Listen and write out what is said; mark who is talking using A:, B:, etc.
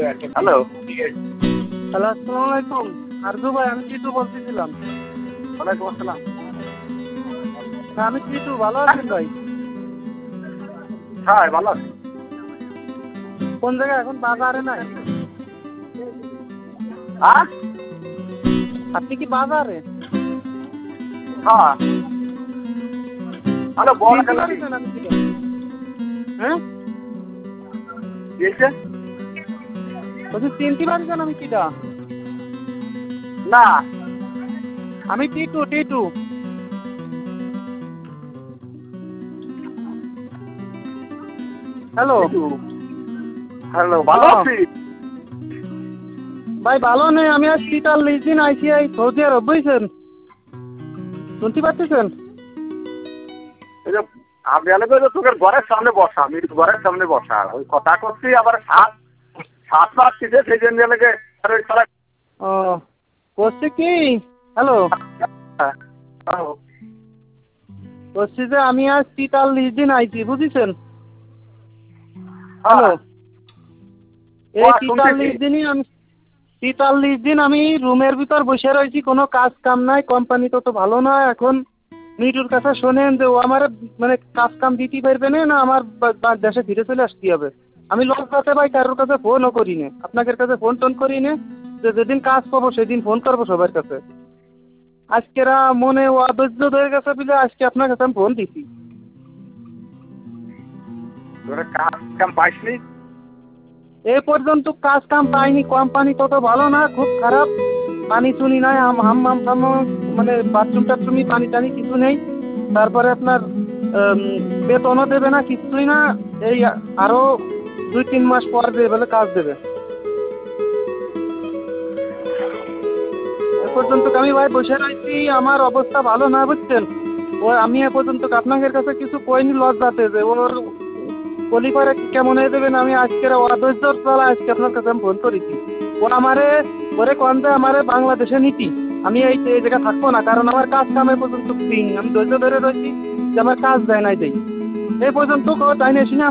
A: Hello.
B: Hello, আসসালামু আলাইকুম। আরজু ভাই, আমি টিটু বলতেছিলাম।
A: ওয়ালাইকুম আসসালাম।
B: আমি টিটু, ভালো আছেন ভাই?
A: হ্যাঁ, ভালো আছি।
B: কোন জায়গায় এখন? বাজারে নাই?
A: হ্যাঁ?
B: আপনি কি বাজারে?
A: হ্যাঁ। হ্যালো, বল
B: চিনতে
A: খেলা
B: পারছেন আমি কি? হ্যাঁ,
A: দিয়েছে?
B: বলছি চিনতে পারছেন আমি কিটা?
A: না।
B: আমি টিটু, টিটু। হ্যালো।
A: হ্যালো, ভালো আছি।
B: ভাই ভালো নেই, আমি আজ 43 দিন আইসিআই সৌদি আরব, বুঝছেন? শুনতে পাচ্ছেন?
A: এই যে আমি আলে তো তোকে ঘরের সামনে বসা, আমি ঘরের সামনে বসা, ওই কথা করছি আবার সাত পাচ্ছি যে সেই জন্য লেগে
B: ও, করছি কি? হ্যালো, বলছি যে আমি আজ 43 দিন আইছি, বুঝেছেন? হ্যালো, এই 43 দিন আমি রুমের ভিতর বসে রয়েছি, কোনো কাজ কাম নাই, কোম্পানি তো ভালো নয়। এখন মিটুর কাছে শোনেন যে ও আমার মানে কাজ কাম দিতে পারবে না, আমার দেশে ফিরে চলে আসতে হবে। আমি লজ্জাতে ভাই কারোর কাছে ফোনও করি না, আপনাদের কাছে ফোন টোন করি না, যে যেদিন কাজ পাবো সেদিন ফোন করবো সবার কাছে। আজকেরা মনে অধৈর্য হয়ে গেছে বলে আজকে আপনার কাছে আমি ফোন দিছি।
A: তোরা কাজ কাম পাইসনি?
B: এ পর্যন্ত কাজ কাম পাইনি, কোম্পানি তত ভালো না, খুব খারাপ। পানি চুনি নাই, হাম মানে বাথরুম টাথরুমই পানি টানি কিছু নেই। তারপরে আপনার বেতনও দেবে না, কিছুই না। এই আরো 2-3 মাস পর দিয়ে বলে কাজ দেবে। এ পর্যন্ত আমি ভাই বসে রয়েছি, আমার অবস্থা ভালো না, বুঝছেন? ও আমি এ পর্যন্ত আপনাদের কাছে কিছু কইনি লজ্জাতে, যে ওর কলিপারে কেমন হয়ে দেবেন। আমি আজকের অধৈর্যর তলা আজকে আপনার কাছে আমি ফোন করেছি। ও ওরে কন যে আমারে বাংলাদেশে নীতি, আমি এই জায়গায় থাকবো না, কারণ আমার কাজ কামে পর্যন্ত দিন আমি ধৈর্য ধরে রয়েছি যে আমার কাজ দেয় নাই দেই। এই পর্যন্ত তাই নিয়ে